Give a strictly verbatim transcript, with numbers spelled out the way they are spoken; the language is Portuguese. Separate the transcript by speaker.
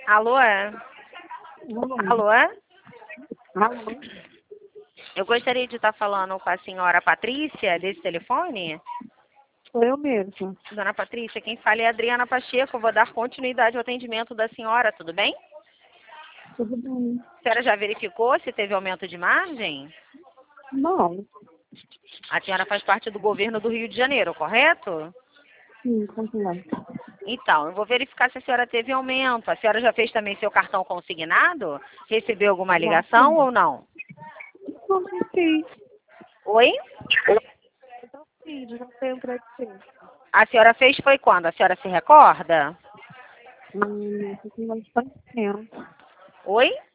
Speaker 1: Alô, é? Alô, é?
Speaker 2: Alô?
Speaker 1: Eu gostaria de estar falando com a senhora Patrícia, desse telefone.
Speaker 2: Sou eu mesma.
Speaker 1: Dona Patrícia, quem fala é a Adriana Pacheco. Eu vou dar continuidade ao atendimento da senhora, tudo bem?
Speaker 2: Tudo bem?
Speaker 1: A senhora já verificou se teve aumento de margem?
Speaker 2: Não.
Speaker 1: A senhora faz parte do governo do Rio de Janeiro, correto?
Speaker 2: Sim, continua.
Speaker 1: Então, eu vou verificar se a senhora teve aumento. A senhora já fez também seu cartão consignado? Recebeu alguma
Speaker 2: Já
Speaker 1: ligação ou não?
Speaker 2: Não fiz.
Speaker 1: Oi?
Speaker 2: Já fiz, já tenho para ti.
Speaker 1: A senhora fez foi quando? A senhora se recorda?
Speaker 2: Hum, não sei se mais tempo.
Speaker 1: Oi?